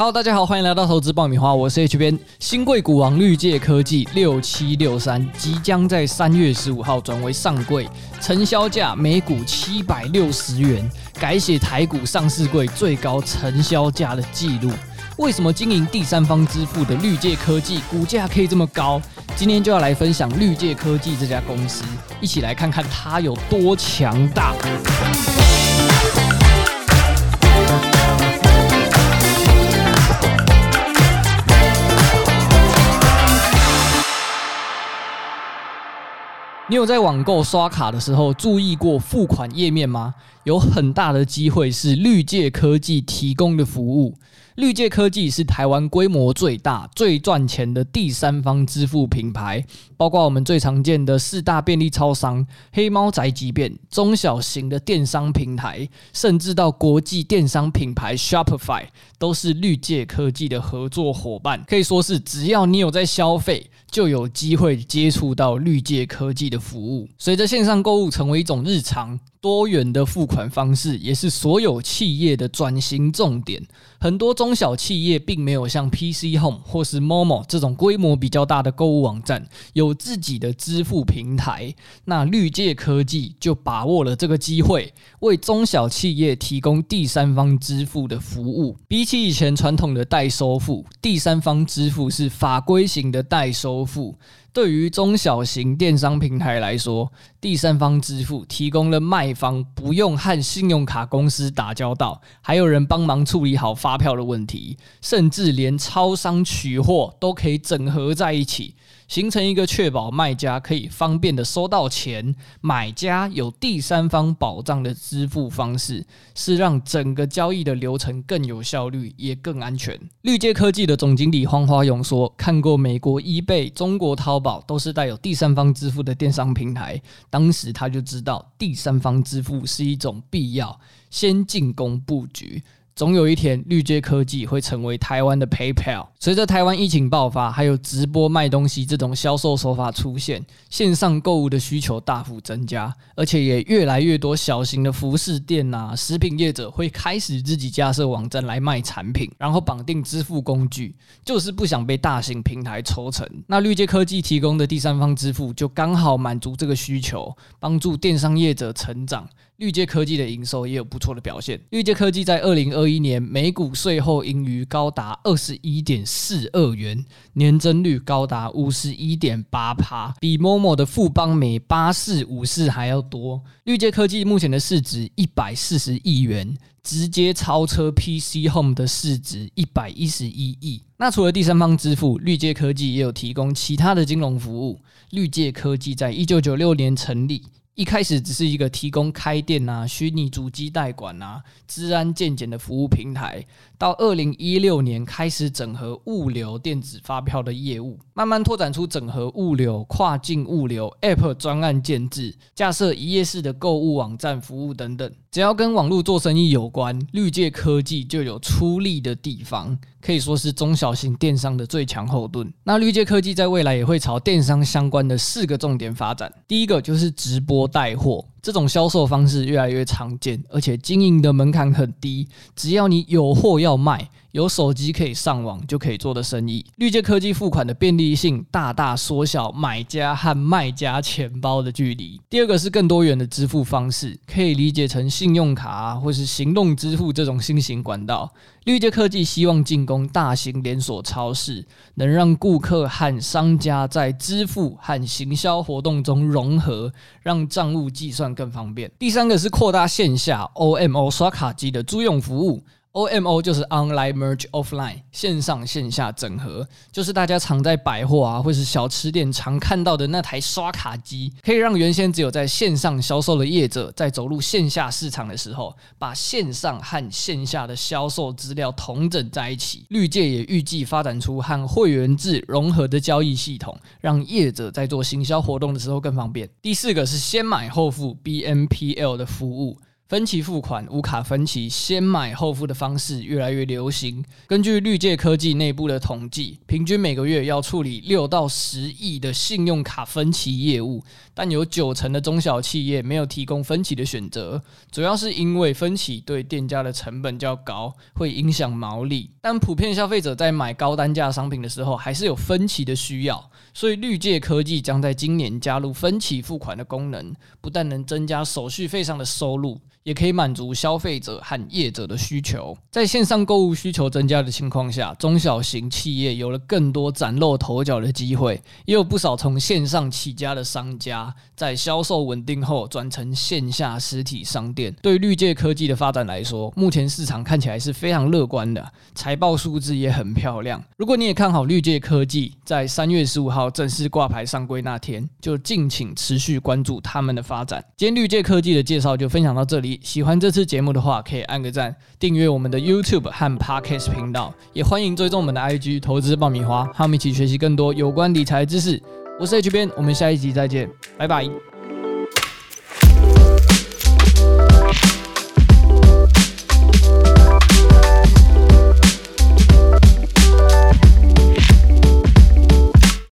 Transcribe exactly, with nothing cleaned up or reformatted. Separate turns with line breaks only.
Hello， 大家好，欢迎来到投资爆米花，我是 H 边。新贵股王绿界科技六七六三即将在三月十五号转为上柜，成交价每股七百六十元，改写台股上市柜最高成交价的纪录。为什么经营第三方支付的绿界科技股价可以这么高？今天就要来分享绿界科技这家公司，一起来看看它有多强大。你有在网购刷卡的时候注意过付款页面吗？有很大的机会是绿界科技提供的服务。绿界科技是台湾规模最大、最赚钱的第三方支付品牌，包括我们最常见的四大便利超商、黑猫宅急便、中小型的电商平台，甚至到国际电商品牌 Shopify， 都是绿界科技的合作伙伴。可以说是只要你有在消费，就有机会接触到绿界科技的服务。随着线上购物成为一种日常，多元的付款方式也是所有企业的转型重点。很多中小企业并没有像 P C Home 或是 Momo 这种规模比较大的购物网站有自己的支付平台，那绿界科技就把握了这个机会，为中小企业提供第三方支付的服务。比起以前传统的代收付，第三方支付是法规型的代收付。对于中小型电商平台来说，第三方支付提供了卖方不用和信用卡公司打交道，还有人帮忙处理好发票的问题，甚至连超商取货都可以整合在一起，形成一个确保卖家可以方便的收到钱，买家有第三方保障的支付方式，是让整个交易的流程更有效率也更安全。绿界科技的总经理黄华勇说，看过美国 eBay、中国淘宝都是带有第三方支付的电商平台，当时他就知道第三方支付是一种必要，先进攻布局。总有一天，绿界科技会成为台湾的 PayPal。随着台湾疫情爆发，还有直播卖东西这种销售手法出现，线上购物的需求大幅增加，而且也越来越多小型的服饰店啊、食品业者会开始自己架设网站来卖产品，然后绑定支付工具，就是不想被大型平台抽成。那绿界科技提供的第三方支付就刚好满足这个需求，帮助电商业者成长。绿界科技的营收也有不错的表现。绿界科技在二零二一年每股税后盈余高达 二十一点四二元，年增率高达 百分之五十一点八， 比 Momo 的富邦美八四五四还要多。绿界科技目前的市值一百四十亿元，直接超车 P C Home 的市值一百一十一亿。那除了第三方支付，绿界科技也有提供其他的金融服务。绿界科技在一九九六年成立，一开始只是一个提供开店啊、虚拟主机代管啊、资安健检的服务平台，到二零一六年开始整合物流、电子发票的业务，慢慢拓展出整合物流、跨境物流、App 专案建制、架设一页式的购物网站服务等等。只要跟网络做生意有关，绿界科技就有出力的地方，可以说是中小型电商的最强后盾。那绿界科技在未来也会朝电商相关的四个重点发展。第一个就是直播带货，这种销售方式越来越常见，而且经营的门槛很低，只要你有货要卖，有手机可以上网就可以做的生意。绿界科技付款的便利性大大缩小买家和卖家钱包的距离。第二个是更多元的支付方式，可以理解成信用卡啊，或是行动支付这种新型管道。绿界科技希望进攻大型连锁超市，能让顾客和商家在支付和行销活动中融合，让账务计算更方便。第三个是扩大线下 O M O 刷卡机的租用服务。O M O 就是 Online Merge Offline， 线上线下整合，就是大家常在百货啊或是小吃店常看到的那台刷卡机，可以让原先只有在线上销售的业者在走入线下市场的时候，把线上和线下的销售资料统整在一起。绿界也预计发展出和会员制融合的交易系统，让业者在做行销活动的时候更方便。第四个是先买后付 B M P L 的服务。 分期付款、无卡分期、先买后付的方式越来越流行。根据绿界科技内部的统计，平均每个月要处理六到十亿的信用卡分期业务，但有九成的中小企业没有提供分期的选择，主要是因为分期对店家的成本较高，会影响毛利。但普遍消费者在买高单价商品的时候，还是有分期的需要，所以绿界科技将在今年加入分期付款的功能，不但能增加手续费上的收入，也可以满足消费者和业者的需求。在线上购物需求增加的情况下，中小型企业有了更多崭露头角的机会，也有不少从线上起家的商家，在销售稳定后转成线下实体商店。对绿界科技的发展来说，目前市场看起来是非常乐观的，财报数字也很漂亮。如果你也看好绿界科技，在三月十五号正式挂牌上柜那天，就敬请持续关注他们的发展。今天绿界科技的介绍就分享到这里，喜欢这次节目的话，可以按个赞，订阅我们的 YouTube 和 Podcast 频道，也欢迎追踪我们的 I G 投资爆米花，和我们一起学习更多有关理财知识。我是 H 边，我们下一集再见，拜拜。